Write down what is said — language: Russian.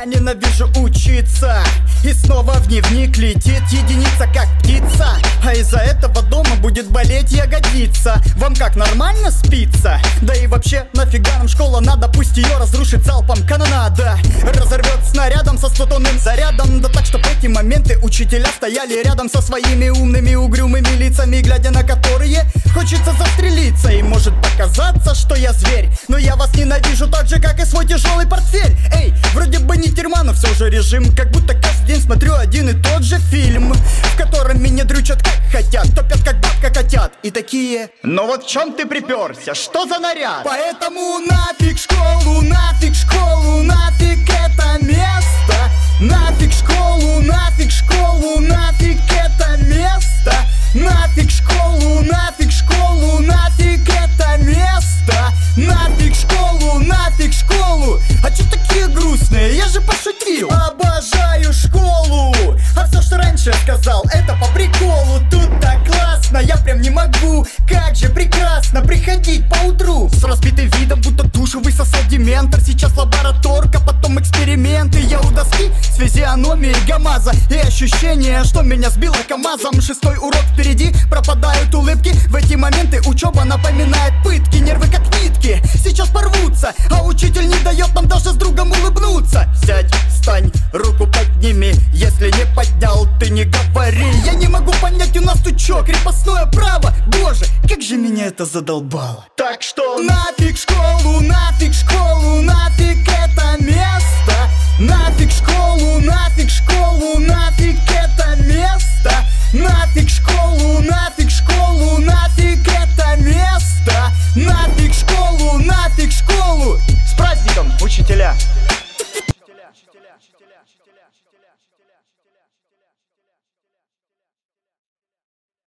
Я ненавижу учиться, и снова в дневник летит единица как птица. А из-за этого дома будет болеть ягодица. Вам как, нормально спится? Да и вообще, нафига нам школа надо? Пусть ее разрушит залпом канонада. Разорвет снарядом со 100-тонным зарядом. Да так, что в эти моменты учителя стояли рядом со своими умными угрюмыми лицами, глядя на которые хочется застрелиться. И может показаться, что я зверь, но я вас ненавижу так же, как и свой тяжелый портфель. Эй, вроде бы не тюрьма, но все же режим. Как будто каждый день смотрю один и тот же фильм, в котором меня дрючат как хотят, топят как бабка котят. И такие: ну вот в чем ты приперся, что за наряд? Поэтому нафиг школу, нафиг школу, нафиг это место. Нафиг школу, нафиг школу, нафиг это место. Нафиг школу, нафиг школу, нафиг это место. Нафиг школу, нафиг школу. А чё такие грустные? Я же пошутил. Обожаю школу, а все, что раньше я сказал, это по приколу. Тут так классно, я прям не могу. Как же прекрасно приходить по утру с разбитым видом, будто душу высосал дементор. Сейчас лабораторка, потом эксперименты. Я у доски с физиономией ГАМАЗа, и ощущение, что меня сбило КамАЗом. 6-й урок впереди, пропадают улыбки. В эти моменты учеба напоминает пытки. Нервы как нитки, сейчас порвутся, а учитель не дает нам даже с другом улыбнуться. Сядь, встань, руку подними, если не поднял, ты не говори. Я не могу понять, у нас тут чё, крепостное право? Боже, как же меня это задолбало. Так что нафиг школу, нафиг школу, нафиг это место. Нафиг школу, нафиг школу, нафиг это место. Нафиг школу, нафиг школу, нафиг это место. Нафиг школу, нафиг школу. С праздником, учителя!